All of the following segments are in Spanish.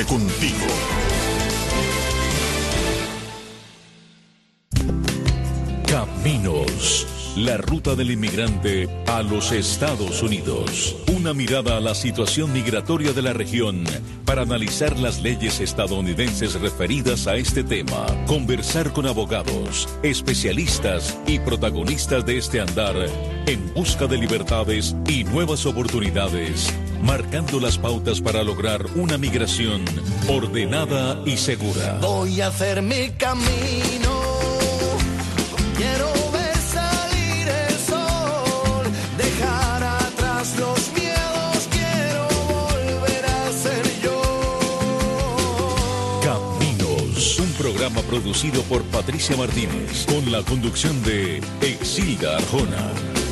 Siempre contigo. Caminos. La ruta del inmigrante a los Estados Unidos. Una mirada a la situación migratoria de la región para analizar las leyes estadounidenses referidas a este tema. Conversar con abogados, especialistas y protagonistas de este andar en busca de libertades y nuevas oportunidades, marcando las pautas para lograr una migración ordenada y segura. Voy a hacer mi camino. Quiero programa producido por Patricia Martínez, con la conducción de Exilda Arjona.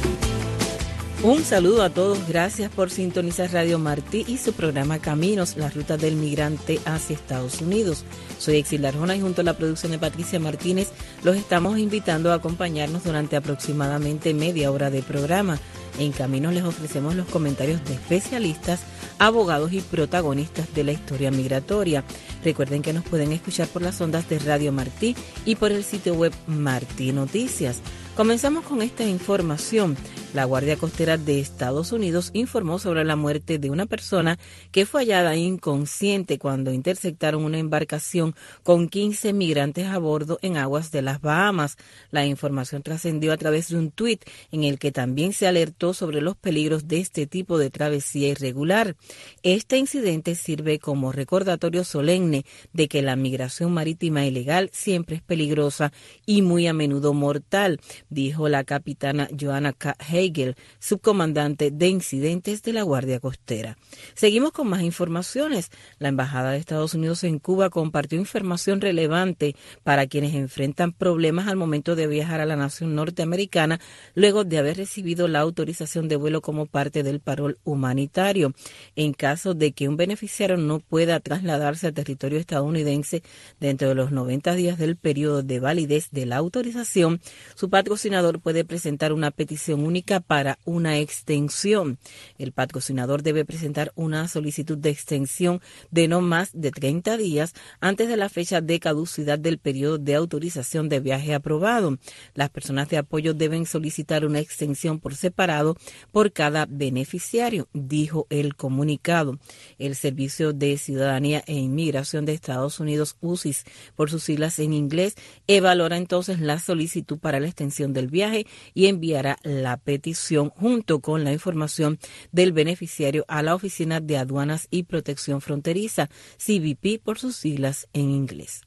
Un saludo a todos, gracias por sintonizar Radio Martí y su programa Caminos, la ruta del migrante hacia Estados Unidos. Soy Exilda Arjona y junto a la producción de Patricia Martínez los estamos invitando a acompañarnos durante aproximadamente media hora de programa. En Caminos les ofrecemos los comentarios de especialistas, abogados y protagonistas de la historia migratoria. Recuerden que nos pueden escuchar por las ondas de Radio Martí y por el sitio web Martí Noticias. Comenzamos con esta información. La Guardia Costera de Estados Unidos informó sobre la muerte de una persona que fue hallada inconsciente cuando interceptaron una embarcación con 15 migrantes a bordo en aguas de las Bahamas. La información trascendió a través de un tuit en el que también se alertó sobre los peligros de este tipo de travesía irregular. Este incidente sirve como recordatorio solemne de que la migración marítima ilegal siempre es peligrosa y muy a menudo mortal, dijo la capitana Joanna K. Hagel, subcomandante de incidentes de la Guardia Costera. Seguimos con más informaciones. La Embajada de Estados Unidos en Cuba compartió información relevante para quienes enfrentan problemas al momento de viajar a la nación norteamericana luego de haber recibido la autorización de vuelo como parte del parol humanitario. En caso de que un beneficiario no pueda trasladarse a territorio estadounidense dentro de los 90 días del periodo de validez de la autorización, su patrocinador puede presentar una petición única para una extensión. El patrocinador debe presentar una solicitud de extensión de no más de 30 días antes de la fecha de caducidad del periodo de autorización de viaje aprobado. Las personas de apoyo deben solicitar una extensión por separado por cada beneficiario, dijo el comunicado. El Servicio de Ciudadanía e Inmigración de Estados Unidos, USIS, por sus siglas en inglés, evaluará entonces la solicitud para la extensión del viaje y enviará la petición junto con la información del beneficiario a la Oficina de Aduanas y Protección Fronteriza, CBP por sus siglas en inglés.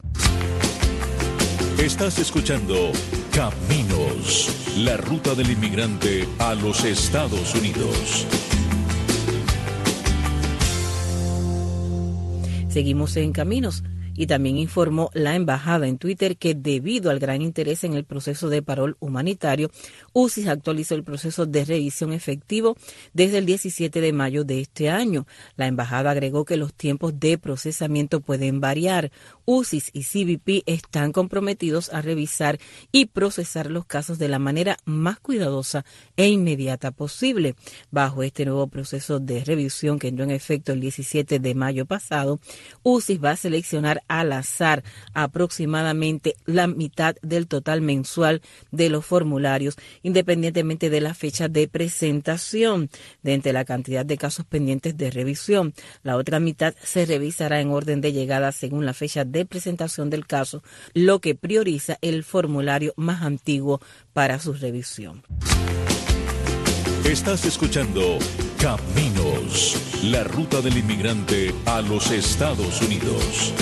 Estás escuchando Caminos, la ruta del inmigrante a los Estados Unidos. Seguimos en Caminos. Y también informó la embajada en Twitter que debido al gran interés en el proceso de parol humanitario, USIS actualizó el proceso de revisión efectivo desde el 17 de mayo de este año. La embajada agregó que los tiempos de procesamiento pueden variar. USIS y CBP están comprometidos a revisar y procesar los casos de la manera más cuidadosa e inmediata posible. Bajo este nuevo proceso de revisión que entró en efecto el 17 de mayo pasado, USIS va a seleccionar al azar aproximadamente la mitad del total mensual de los formularios, independientemente de la fecha de presentación, de entre la cantidad de casos pendientes de revisión. La otra mitad se revisará en orden de llegada según la fecha de presentación del caso, lo que prioriza el formulario más antiguo para su revisión. Estás escuchando Caminos, la ruta del inmigrante a los Estados Unidos.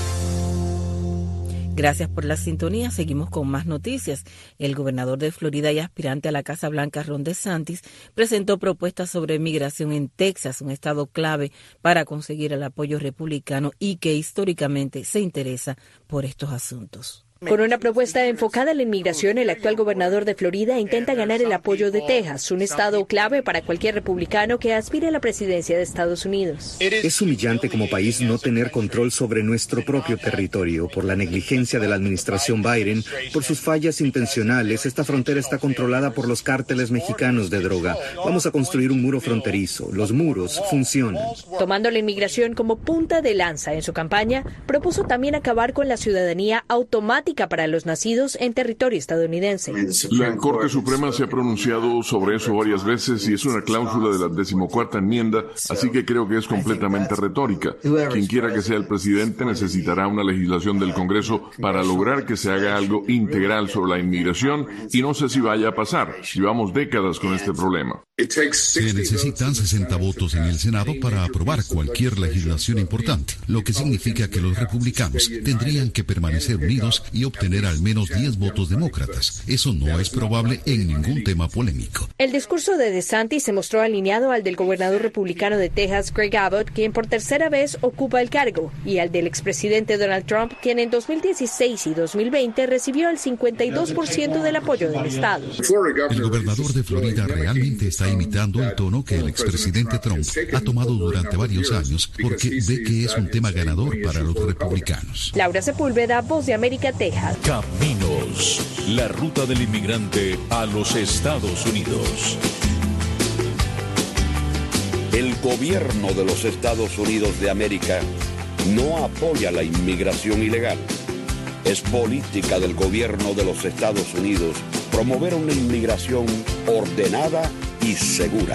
Gracias por la sintonía. Seguimos con más noticias. El gobernador de Florida y aspirante a la Casa Blanca, Ron DeSantis, presentó propuestas sobre migración en Texas, un estado clave para conseguir el apoyo republicano y que históricamente se interesa por estos asuntos. Con una propuesta enfocada en la inmigración, el actual gobernador de Florida intenta ganar el apoyo de Texas, un estado clave para cualquier republicano que aspire a la presidencia de Estados Unidos. Es humillante como país no tener control sobre nuestro propio territorio. Por la negligencia de la administración Biden, por sus fallas intencionales, esta frontera está controlada por los cárteles mexicanos de droga. Vamos a construir un muro fronterizo. Los muros funcionan. Tomando la inmigración como punta de lanza en su campaña, propuso también acabar con la ciudadanía automática para los nacidos en territorio estadounidense. La Corte Suprema se ha pronunciado sobre eso varias veces y es una cláusula de la 14ª enmienda, así que creo que es completamente retórica. Quien quiera que sea el presidente necesitará una legislación del Congreso para lograr que se haga algo integral sobre la inmigración y no sé si vaya a pasar. Llevamos décadas con este problema. Se necesitan 60 votos en el Senado para aprobar cualquier legislación importante, lo que significa que los republicanos tendrían que permanecer unidos y obtener al menos 10 votos demócratas. Eso no es probable en ningún tema polémico. El discurso de DeSantis se mostró alineado al del gobernador republicano de Texas, Greg Abbott, quien por tercera vez ocupa el cargo, y al del expresidente Donald Trump, quien en 2016 y 2020 recibió el 52% del apoyo del estado. El gobernador de Florida realmente está imitando el tono que el expresidente Trump ha tomado durante varios años porque ve que es un tema ganador para los republicanos. Laura Sepúlveda, Voz de América, Texas. Caminos, la ruta del inmigrante a los Estados Unidos. El gobierno de los Estados Unidos de América no apoya la inmigración ilegal. Es política del gobierno de los Estados Unidos promover una inmigración ordenada y segura.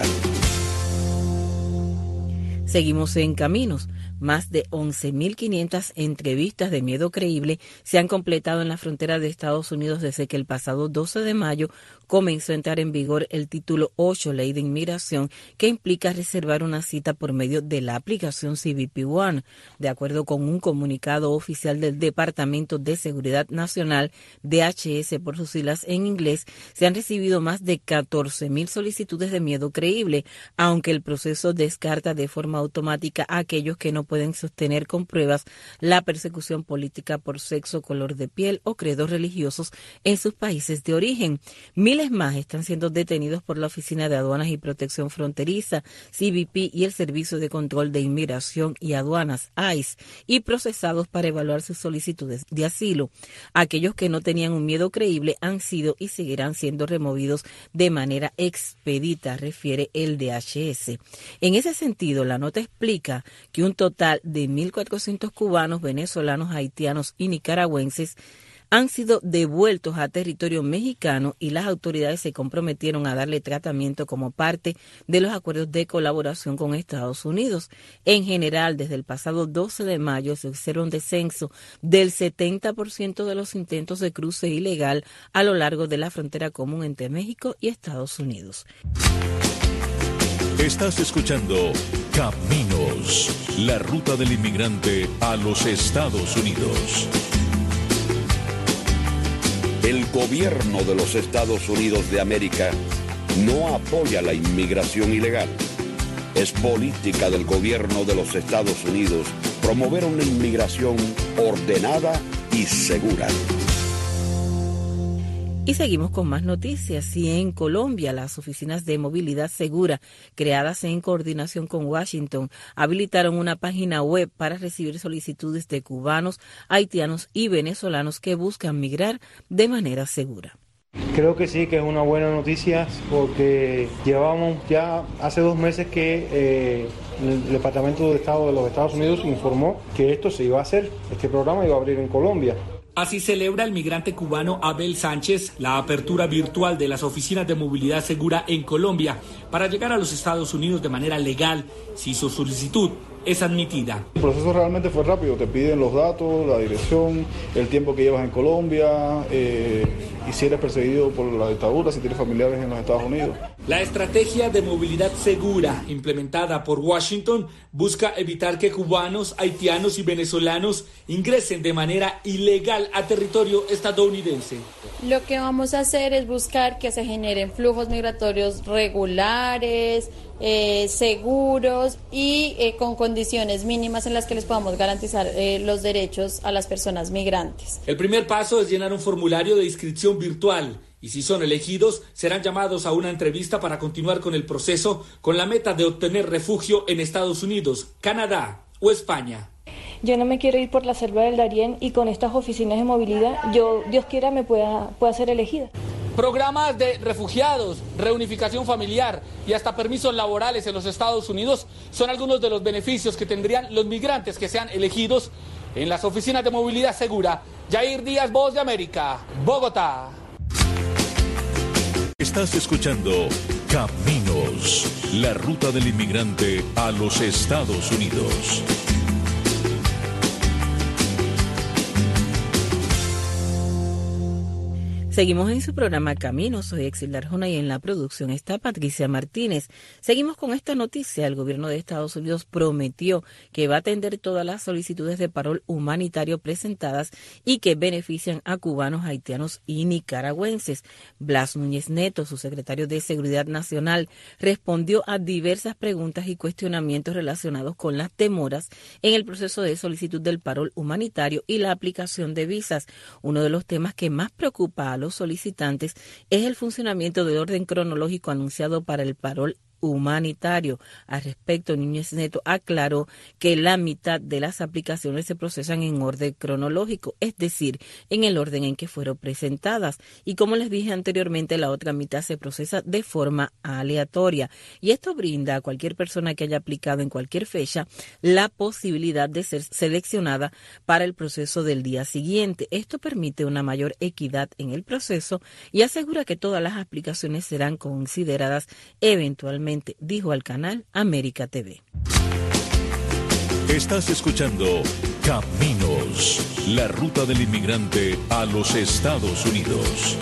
Seguimos en Caminos. Más de 11.500 entrevistas de miedo creíble se han completado en la frontera de Estados Unidos desde que el pasado 12 de mayo comenzó a entrar en vigor el título 8, Ley de Inmigración, que implica reservar una cita por medio de la aplicación CBP One. De acuerdo con un comunicado oficial del Departamento de Seguridad Nacional, DHS por sus siglas en inglés, se han recibido más de 14.000 solicitudes de miedo creíble, aunque el proceso descarta de forma automática a aquellos que no pueden sostener con pruebas la persecución política por sexo, color de piel o credos religiosos en sus países de origen. Miles más están siendo detenidos por la Oficina de Aduanas y Protección Fronteriza, CBP y el Servicio de Control de Inmigración y Aduanas, ICE, y procesados para evaluar sus solicitudes de asilo. Aquellos que no tenían un miedo creíble han sido y seguirán siendo removidos de manera expedita, refiere el DHS. En ese sentido, la nota explica que un total de 1.400 cubanos, venezolanos, haitianos y nicaragüenses han sido devueltos a territorio mexicano y las autoridades se comprometieron a darle tratamiento como parte de los acuerdos de colaboración con Estados Unidos. En general, desde el pasado 12 de mayo se observa un descenso del 70% de los intentos de cruce ilegal a lo largo de la frontera común entre México y Estados Unidos. Estás escuchando Caminos, la ruta del inmigrante a los Estados Unidos. El gobierno de los Estados Unidos de América no apoya la inmigración ilegal. Es política del gobierno de los Estados Unidos promover una inmigración ordenada y segura. Y seguimos con más noticias. Y en Colombia, las oficinas de movilidad segura, creadas en coordinación con Washington, habilitaron una página web para recibir solicitudes de cubanos, haitianos y venezolanos que buscan migrar de manera segura. Creo que sí, que es una buena noticia porque llevamos ya hace 2 meses que el Departamento de Estado de los Estados Unidos informó que esto se iba a hacer, este programa iba a abrir en Colombia. Así celebra el migrante cubano Abel Sánchez la apertura virtual de las oficinas de movilidad segura en Colombia para llegar a los Estados Unidos de manera legal si su solicitud es admitida. El proceso realmente fue rápido, te piden los datos, la dirección, el tiempo que llevas en Colombia y si eres perseguido por la dictadura, si tienes familiares en los Estados Unidos. La estrategia de movilidad segura implementada por Washington busca evitar que cubanos, haitianos y venezolanos ingresen de manera ilegal a territorio estadounidense. Lo que vamos a hacer es buscar que se generen flujos migratorios regulares, seguros y con condiciones mínimas en las que les podamos garantizar los derechos a las personas migrantes. El primer paso es llenar un formulario de inscripción virtual y si son elegidos serán llamados a una entrevista para continuar con el proceso con la meta de obtener refugio en Estados Unidos, Canadá o España. Yo no me quiero ir por la selva del Darién y con estas oficinas de movilidad, Dios quiera, me pueda ser elegida. Programas de refugiados, reunificación familiar y hasta permisos laborales en los Estados Unidos son algunos de los beneficios que tendrían los migrantes que sean elegidos en las oficinas de movilidad segura. Yair Díaz, Voz de América, Bogotá. Estás escuchando Caminos, la ruta del inmigrante a los Estados Unidos. Seguimos en su programa Caminos, soy Exilda Arjona y en la producción está Patricia Martínez. Seguimos con esta noticia. El gobierno de Estados Unidos prometió que va a atender todas las solicitudes de parol humanitario presentadas y que benefician a cubanos, haitianos y nicaragüenses. Blas Núñez Neto, su secretario de Seguridad Nacional, respondió a diversas preguntas y cuestionamientos relacionados con las demoras en el proceso de solicitud del parol humanitario y la aplicación de visas. Uno de los temas que más preocupa a los solicitantes es el funcionamiento del orden cronológico anunciado para el parol humanitario. Al respecto, Núñez Neto aclaró que la mitad de las aplicaciones se procesan en orden cronológico, es decir, en el orden en que fueron presentadas. Y como les dije anteriormente, la otra mitad se procesa de forma aleatoria. Y esto brinda a cualquier persona que haya aplicado en cualquier fecha la posibilidad de ser seleccionada para el proceso del día siguiente. Esto permite una mayor equidad en el proceso y asegura que todas las aplicaciones serán consideradas eventualmente, dijo al canal América TV. Estás escuchando Caminos, la ruta del inmigrante a los Estados Unidos.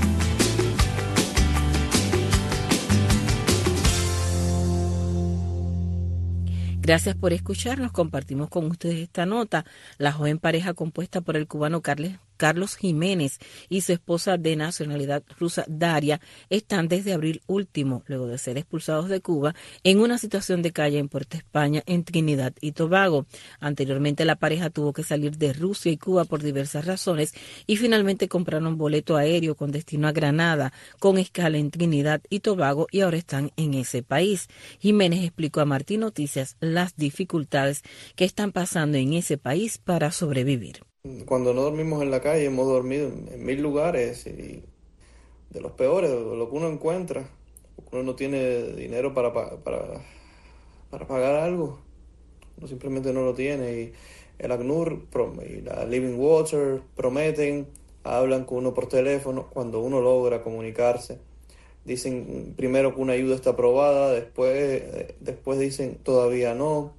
Gracias por escucharnos. Compartimos con ustedes esta nota. La joven pareja compuesta por el cubano Carlos Jiménez y su esposa de nacionalidad rusa Daria están desde abril último, luego de ser expulsados de Cuba, en una situación de calle en Puerto España, en Trinidad y Tobago. Anteriormente la pareja tuvo que salir de Rusia y Cuba por diversas razones y finalmente compraron boleto aéreo con destino a Granada, con escala en Trinidad y Tobago, y ahora están en ese país. Jiménez explicó a Martín Noticias las dificultades que están pasando en ese país para sobrevivir. Cuando no dormimos en la calle, hemos dormido en 1000 lugares y de los peores, lo que uno encuentra, porque uno no tiene dinero para pagar algo, uno simplemente no lo tiene. Y el ACNUR y la Living Water prometen, hablan con uno por teléfono, cuando uno logra comunicarse, dicen primero que una ayuda está aprobada, después dicen todavía no.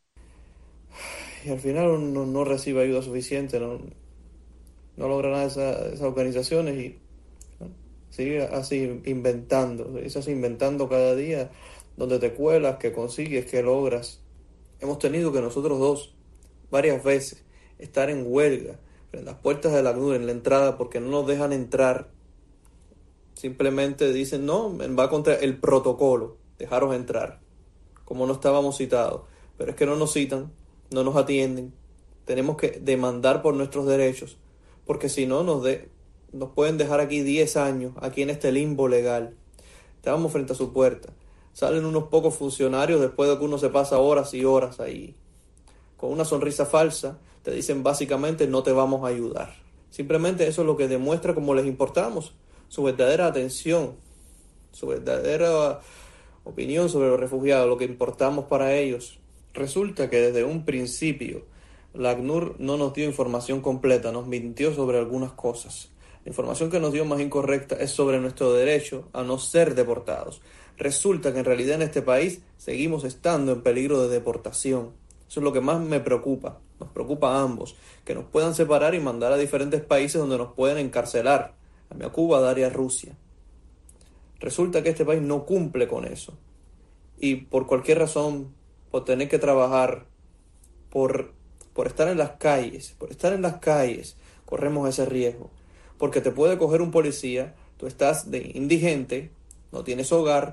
Y al final uno no recibe ayuda suficiente, no logra nada esas organizaciones y sigue así inventando cada día, donde te cuelas, que consigues, que logras. Hemos tenido que nosotros dos, varias veces, estar en huelga, en las puertas de la ACNUR, en la entrada, porque no nos dejan entrar. Simplemente dicen, no, va contra el protocolo, dejaros entrar, como no estábamos citados. Pero es que no nos citan, no nos atienden, tenemos que demandar por nuestros derechos, porque si no nos pueden dejar aquí 10 años, aquí en este limbo legal. Estábamos frente a su puerta, salen unos pocos funcionarios después de que uno se pasa horas y horas ahí, con una sonrisa falsa, te dicen básicamente no te vamos a ayudar. Simplemente eso es lo que demuestra cómo les importamos, su verdadera atención, su verdadera opinión sobre los refugiados, lo que importamos para ellos. Resulta que desde un principio la ACNUR no nos dio información completa, nos mintió sobre algunas cosas. La información que nos dio más incorrecta es sobre nuestro derecho a no ser deportados. Resulta que en realidad en este país seguimos estando en peligro de deportación. Eso es lo que más me preocupa, nos preocupa a ambos, que nos puedan separar y mandar a diferentes países donde nos pueden encarcelar, a mí a Cuba, a Daria, a Rusia. Resulta que este país no cumple con eso. Y por cualquier razón, por tener que trabajar, por estar en las calles, corremos ese riesgo. Porque te puede coger un policía, tú estás de indigente, no tienes hogar,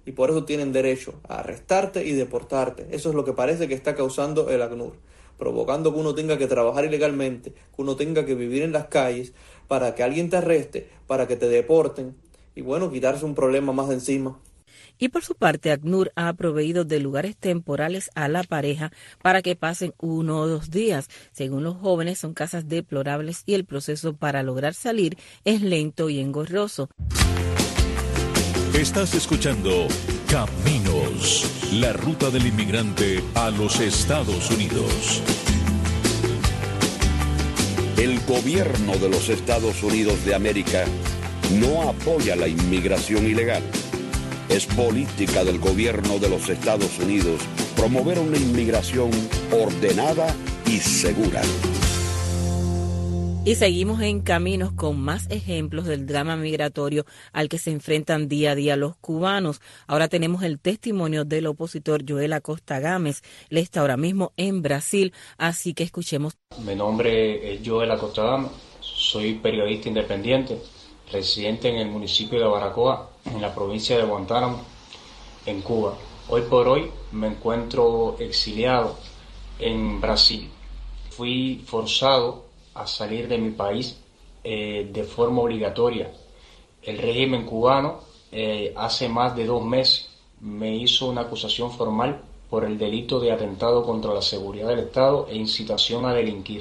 y por eso tienen derecho a arrestarte y deportarte. Eso es lo que parece que está causando el ACNUR, provocando que uno tenga que trabajar ilegalmente, que uno tenga que vivir en las calles para que alguien te arreste, para que te deporten y bueno, quitarse un problema más de encima. Y por su parte, ACNUR ha proveído de lugares temporales a la pareja para que pasen 1 o 2 días. Según los jóvenes, son casas deplorables y el proceso para lograr salir es lento y engorroso. Estás escuchando Caminos, la ruta del inmigrante a los Estados Unidos. El gobierno de los Estados Unidos de América no apoya la inmigración ilegal. Es política del gobierno de los Estados Unidos promover una inmigración ordenada y segura. Y seguimos en Caminos con más ejemplos del drama migratorio al que se enfrentan día a día los cubanos. Ahora tenemos el testimonio del opositor Joel Acosta Gámez. Él está ahora mismo en Brasil, así que escuchemos. Mi nombre es Joel Acosta Gámez, soy periodista independiente, residente en el municipio de Baracoa, en la provincia de Guantánamo, en Cuba. Hoy por hoy me encuentro exiliado en Brasil. Fui forzado a salir de mi país de forma obligatoria. El régimen cubano hace más de 2 meses me hizo una acusación formal por el delito de atentado contra la seguridad del Estado e incitación a delinquir.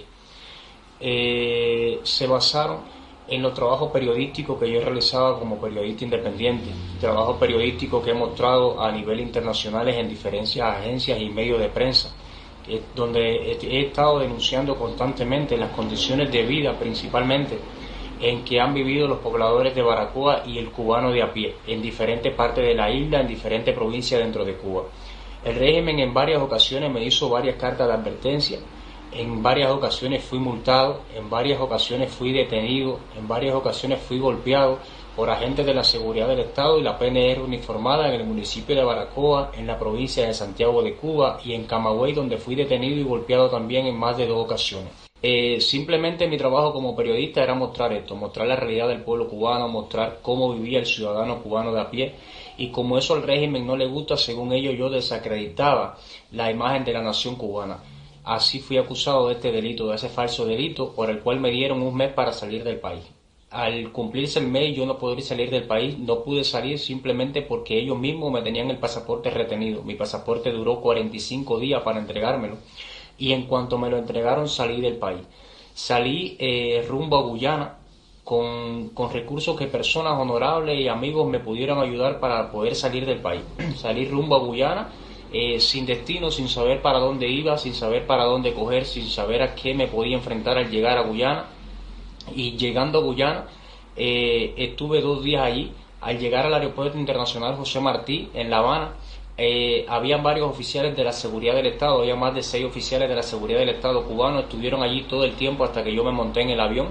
Se basaron en los trabajos periodísticos que yo realizaba como periodista independiente, trabajos periodísticos que he mostrado a nivel internacional en diferentes agencias y medios de prensa, donde he estado denunciando constantemente las condiciones de vida principalmente en que han vivido los pobladores de Baracoa y el cubano de a pie, en diferentes partes de la isla, en diferentes provincias dentro de Cuba. El régimen en varias ocasiones me hizo varias cartas de advertencia. En varias ocasiones fui multado, en varias ocasiones fui detenido, en varias ocasiones fui golpeado por agentes de la seguridad del Estado y la PNR uniformada en el municipio de Baracoa, en la provincia de Santiago de Cuba y en Camagüey, donde fui detenido y golpeado también en más de 2 ocasiones. Simplemente mi trabajo como periodista era mostrar esto, mostrar la realidad del pueblo cubano, mostrar cómo vivía el ciudadano cubano de a pie, y como eso al régimen no le gusta, según ellos yo desacreditaba la imagen de la nación cubana. Así fui acusado de este delito, de ese falso delito, por el cual me dieron 1 mes para salir del país. Al cumplirse el mes yo no podría salir del país, no pude salir simplemente porque ellos mismos me tenían el pasaporte retenido. Mi pasaporte duró 45 días para entregármelo y en cuanto me lo entregaron salí del país. Salí rumbo a Guyana con recursos que personas honorables y amigos me pudieron ayudar para poder salir del país. Salí rumbo a Guyana. Sin destino, sin saber para dónde iba, sin saber para dónde coger, sin saber a qué me podía enfrentar al llegar a Guyana. Y llegando a Guyana, estuve 2 días allí. Al llegar al aeropuerto internacional José Martí, en La Habana, habían varios oficiales de la seguridad del Estado, había más de 6 oficiales de la seguridad del Estado cubanos, estuvieron allí todo el tiempo hasta que yo me monté en el avión.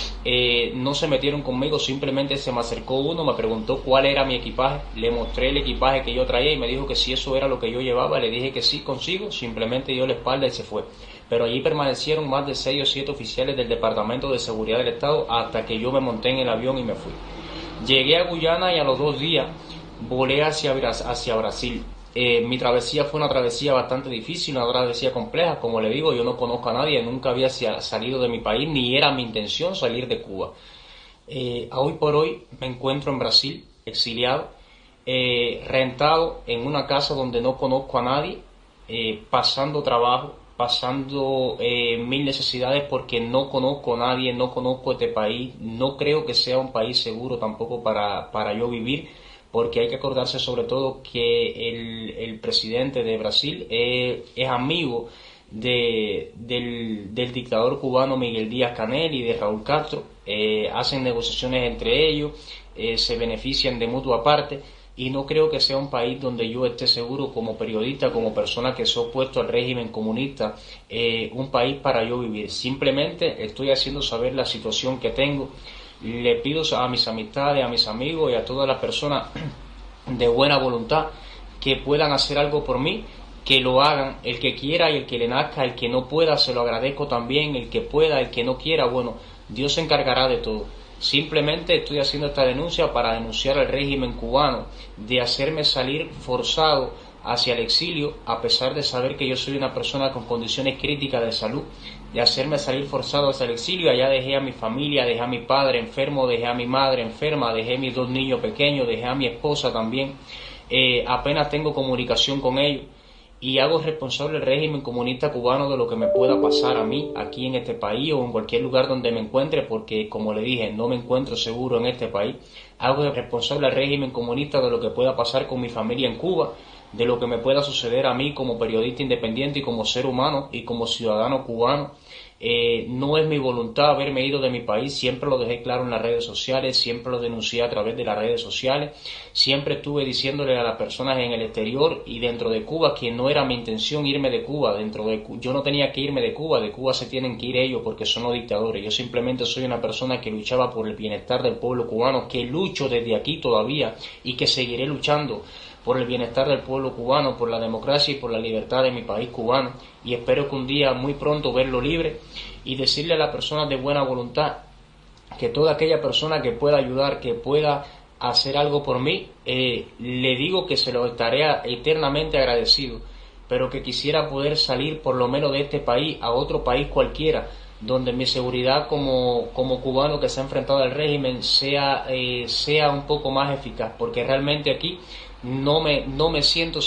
No se metieron conmigo, simplemente se me acercó uno, me preguntó cuál era mi equipaje, le mostré el equipaje que yo traía y me dijo que si eso era lo que yo llevaba, le dije que sí, consigo, simplemente dio la espalda y se fue. Pero allí permanecieron más de 6 o 7 oficiales del Departamento de Seguridad del Estado hasta que yo me monté en el avión y me fui. Llegué a Guyana y a los 2 días volé hacia Brasil. Mi travesía fue una travesía bastante difícil, una travesía compleja. Como le digo, yo no conozco a nadie, nunca había salido de mi país, ni era mi intención salir de Cuba. Hoy por hoy me encuentro en Brasil, exiliado, rentado en una casa donde no conozco a nadie, pasando trabajo, pasando 1000 necesidades porque no conozco a nadie, no conozco este país, no creo que sea un país seguro tampoco para yo vivir, porque hay que acordarse sobre todo que el presidente de Brasil es amigo del dictador cubano Miguel Díaz-Canel y de Raúl Castro, hacen negociaciones entre ellos, se benefician de mutua parte, y no creo que sea un país donde yo esté seguro como periodista, como persona que se ha opuesto al régimen comunista, un país para yo vivir. Simplemente estoy haciendo saber la situación que tengo. Le pido a mis amistades, a mis amigos y a todas las personas de buena voluntad que puedan hacer algo por mí, que lo hagan, el que quiera y el que le nazca, el que no pueda se lo agradezco también, el que pueda, el que no quiera, bueno, Dios se encargará de todo. Simplemente estoy haciendo esta denuncia para denunciar al régimen cubano de hacerme salir forzado hacia el exilio, a pesar de saber que yo soy una persona con condiciones críticas de salud, de hacerme salir forzado hacia el exilio. Allá dejé a mi familia, dejé a mi padre enfermo, dejé a mi madre enferma, dejé a mis 2 niños pequeños, dejé a mi esposa también. Apenas tengo comunicación con ellos y hago responsable al régimen comunista cubano de lo que me pueda pasar a mí aquí en este país o en cualquier lugar donde me encuentre, porque como le dije, no me encuentro seguro en este país. Hago responsable al régimen comunista de lo que pueda pasar con mi familia en Cuba, de lo que me pueda suceder a mí como periodista independiente y como ser humano y como ciudadano cubano. No es mi voluntad haberme ido de mi país, siempre lo dejé claro en las redes sociales, siempre lo denuncié a través de las redes sociales, siempre estuve diciéndole a las personas en el exterior y dentro de Cuba que no era mi intención irme de Cuba, yo no tenía que irme de Cuba se tienen que ir ellos porque son los dictadores. Yo simplemente soy una persona que luchaba por el bienestar del pueblo cubano, que lucho desde aquí todavía y que seguiré luchando por el bienestar del pueblo cubano, por la democracia y por la libertad de mi país cubano, y espero que un día muy pronto verlo libre y decirle a las personas de buena voluntad que toda aquella persona que pueda ayudar, que pueda hacer algo por mí, le digo que se lo estaré eternamente agradecido, pero que quisiera poder salir por lo menos de este país a otro país cualquiera, donde mi seguridad como cubano que se ha enfrentado al régimen sea un poco más eficaz, porque realmente aquí no me siento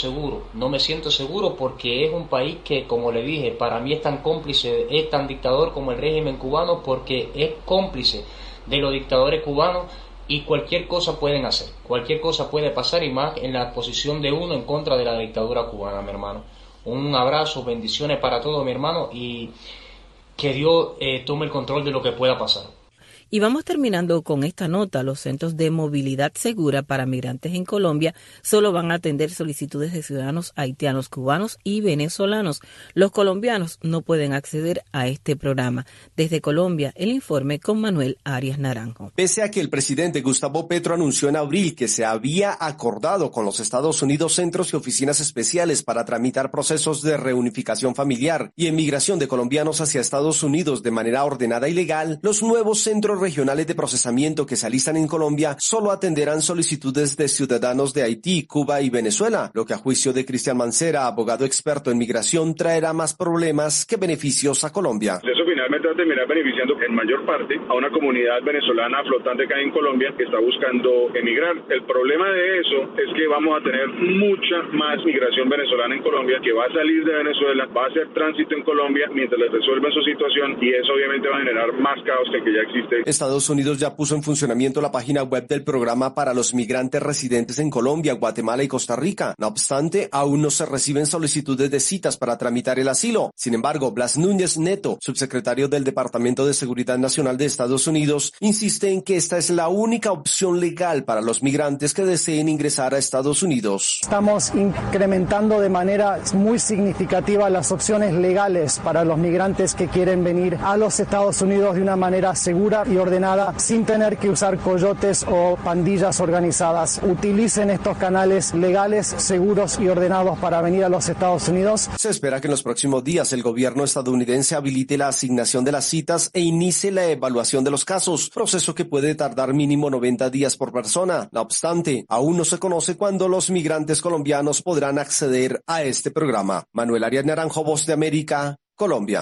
seguro porque es un país que, como le dije, para mí es tan cómplice, es tan dictador como el régimen cubano, porque es cómplice de los dictadores cubanos y cualquier cosa pueden hacer, cualquier cosa puede pasar, y más en la posición de uno en contra de la dictadura cubana, mi hermano. Un abrazo, bendiciones para todos, mi hermano, y que Dios tome el control de lo que pueda pasar. Y vamos terminando con esta nota. Los centros de movilidad segura para migrantes en Colombia solo van a atender solicitudes de ciudadanos haitianos, cubanos y venezolanos. Los colombianos no pueden acceder a este programa. Desde Colombia, el informe con Manuel Arias Naranjo. Pese a que el presidente Gustavo Petro anunció en abril que se había acordado con los Estados Unidos centros y oficinas especiales para tramitar procesos de reunificación familiar y emigración de colombianos hacia Estados Unidos de manera ordenada y legal, los nuevos centros regionales de procesamiento que se alistan en Colombia solo atenderán solicitudes de ciudadanos de Haití, Cuba y Venezuela, lo que a juicio de Cristian Mancera, abogado experto en migración, traerá más problemas que beneficios a Colombia. Eso finalmente va a terminar beneficiando en mayor parte a una comunidad venezolana flotante que hay en Colombia que está buscando emigrar. El problema de eso es que vamos a tener mucha más migración venezolana en Colombia, que va a salir de Venezuela, va a hacer tránsito en Colombia mientras les resuelven su situación, y eso obviamente va a generar más caos que el que ya existe. Estados Unidos ya puso en funcionamiento la página web del programa para los migrantes residentes en Colombia, Guatemala y Costa Rica. No obstante, aún no se reciben solicitudes de citas para tramitar el asilo. Sin embargo, Blas Núñez Neto, subsecretario del Departamento de Seguridad Nacional de Estados Unidos, insiste en que esta es la única opción legal para los migrantes que deseen ingresar a Estados Unidos. Estamos incrementando de manera muy significativa las opciones legales para los migrantes que quieren venir a los Estados Unidos de una manera segura y ordenada, sin tener que usar coyotes o pandillas organizadas. Utilicen estos canales legales, seguros y ordenados para venir a los Estados Unidos. Se espera que en los próximos días el gobierno estadounidense habilite la asignación de las citas e inicie la evaluación de los casos, proceso que puede tardar mínimo 90 días por persona. No obstante, aún no se conoce cuándo los migrantes colombianos podrán acceder a este programa. Manuel Arias Naranjo, Voz de América, Colombia.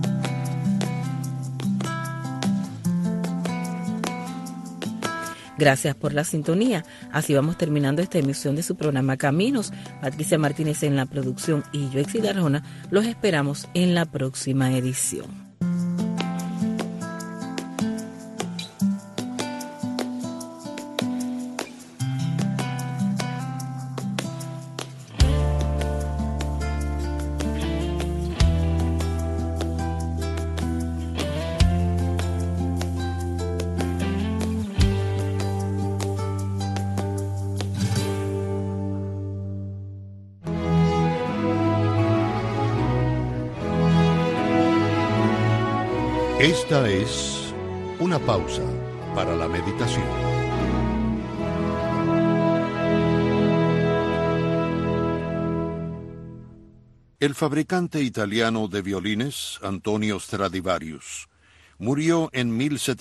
Gracias por la sintonía. Así vamos terminando esta emisión de su programa Caminos. Patricia Martínez en la producción y yo, Exila Arjona, los esperamos en la próxima edición. Esta es una pausa para la meditación. El fabricante italiano de violines, Antonio Stradivarius, Murió en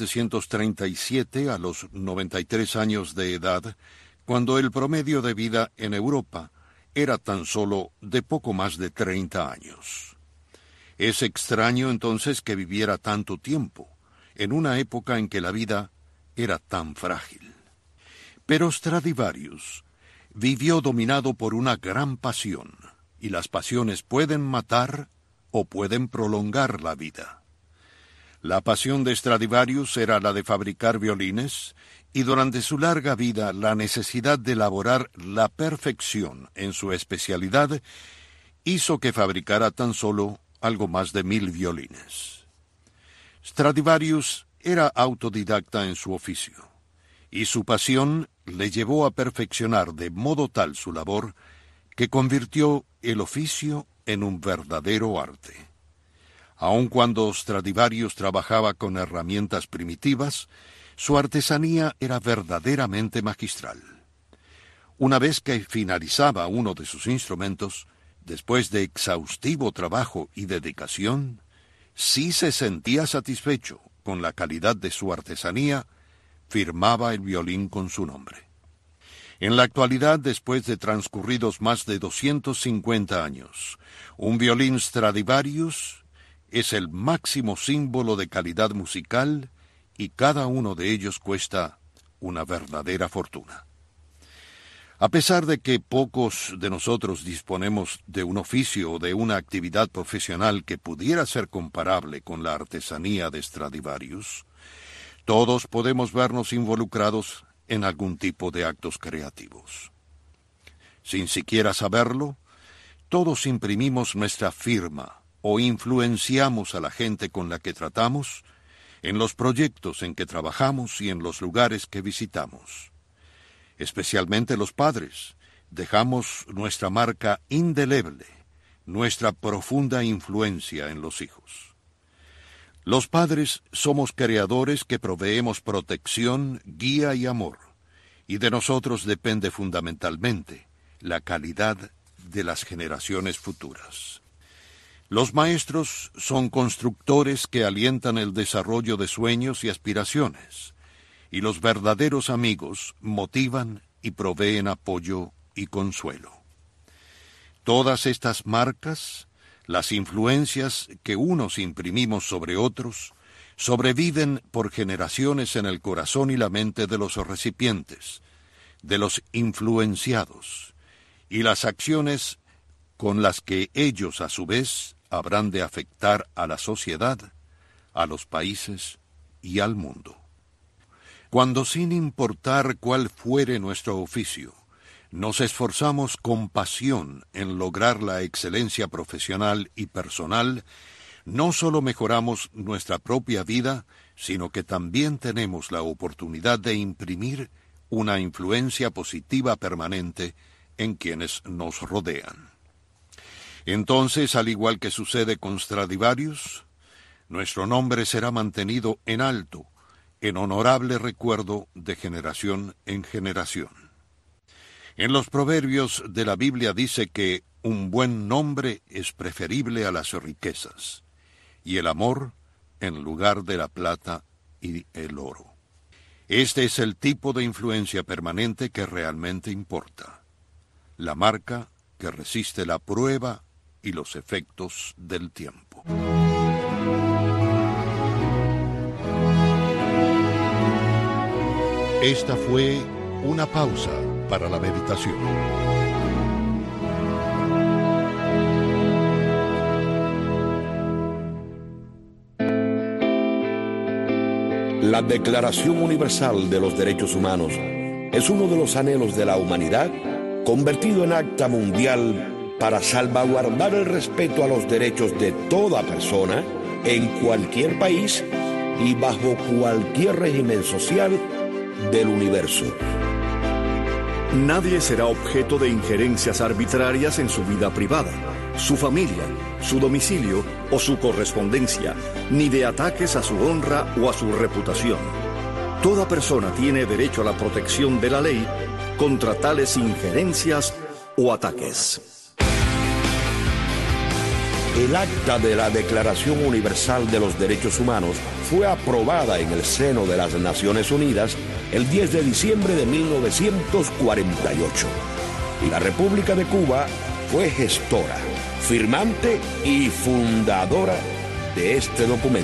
1737 a los 93 años de edad, cuando el promedio de vida en Europa era tan solo de poco más de 30 años. Es extraño entonces que viviera tanto tiempo, en una época en que la vida era tan frágil. Pero Stradivarius vivió dominado por una gran pasión, y las pasiones pueden matar o pueden prolongar la vida. La pasión de Stradivarius era la de fabricar violines, y durante su larga vida la necesidad de elaborar la perfección en su especialidad hizo que fabricara tan solo algo más de 1000 violines. Stradivarius era autodidacta en su oficio, y su pasión le llevó a perfeccionar de modo tal su labor que convirtió el oficio en un verdadero arte. Aun cuando Stradivarius trabajaba con herramientas primitivas, su artesanía era verdaderamente magistral. Una vez que finalizaba uno de sus instrumentos, después de exhaustivo trabajo y dedicación, sí se sentía satisfecho con la calidad de su artesanía, firmaba el violín con su nombre. En la actualidad, después de transcurridos más de 250 años, un violín Stradivarius es el máximo símbolo de calidad musical y cada uno de ellos cuesta una verdadera fortuna. A pesar de que pocos de nosotros disponemos de un oficio o de una actividad profesional que pudiera ser comparable con la artesanía de Stradivarius, todos podemos vernos involucrados en algún tipo de actos creativos. Sin siquiera saberlo, todos imprimimos nuestra firma o influenciamos a la gente con la que tratamos, en los proyectos en que trabajamos y en los lugares que visitamos. Especialmente los padres, dejamos nuestra marca indeleble, nuestra profunda influencia en los hijos. Los padres somos creadores que proveemos protección, guía y amor, y de nosotros depende fundamentalmente la calidad de las generaciones futuras. Los maestros son constructores que alientan el desarrollo de sueños y aspiraciones, y los verdaderos amigos motivan y proveen apoyo y consuelo. Todas estas marcas, las influencias que unos imprimimos sobre otros, sobreviven por generaciones en el corazón y la mente de los recipientes, de los influenciados, y las acciones con las que ellos a su vez habrán de afectar a la sociedad, a los países y al mundo. Cuando, sin importar cuál fuere nuestro oficio, nos esforzamos con pasión en lograr la excelencia profesional y personal, no solo mejoramos nuestra propia vida, sino que también tenemos la oportunidad de imprimir una influencia positiva permanente en quienes nos rodean. Entonces, al igual que sucede con Stradivarius, nuestro nombre será mantenido en alto, en honorable recuerdo de generación en generación. En los proverbios de la Biblia dice que un buen nombre es preferible a las riquezas, y el amor en lugar de la plata y el oro. Este es el tipo de influencia permanente que realmente importa, la marca que resiste la prueba y los efectos del tiempo. Esta fue una pausa para la meditación. La Declaración Universal de los Derechos Humanos es uno de los anhelos de la humanidad convertido en acta mundial para salvaguardar el respeto a los derechos de toda persona en cualquier país y bajo cualquier régimen social del universo. Nadie será objeto de injerencias arbitrarias en su vida privada, su familia, su domicilio o su correspondencia, ni de ataques a su honra o a su reputación. Toda persona tiene derecho a la protección de la ley contra tales injerencias o ataques. El acta de la Declaración Universal de los Derechos Humanos fue aprobada en el seno de las Naciones Unidas el 10 de diciembre de 1948. Y la República de Cuba fue gestora, firmante y fundadora de este documento.